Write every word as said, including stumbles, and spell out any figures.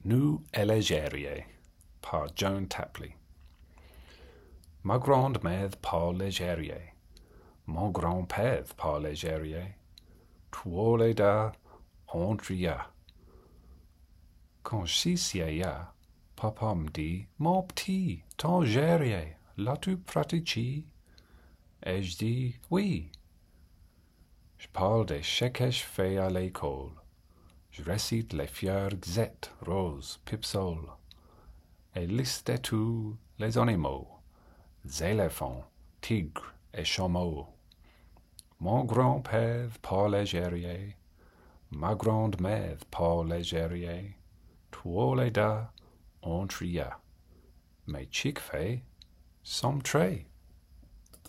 Nous élégériez par Joan Tapley. Ma grande-mère parlait Légérier, mon grand-père parlait Légérier, tous les deux Andria. Quand j'essayais, papa me dit, mon petit, ton Gérier, l'as-tu pratiqué? Et je dis, oui. Je parle des chèques que je fais à l'école. Je récite les fleurs xettes, roses, pipsoles, et liste tous les animaux, éléphants, tigres et chameaux. Mon grand-père parle Légérier, ma grande-mère parle Légérier, tous les deux on tria. Mes chic-fées sont traits.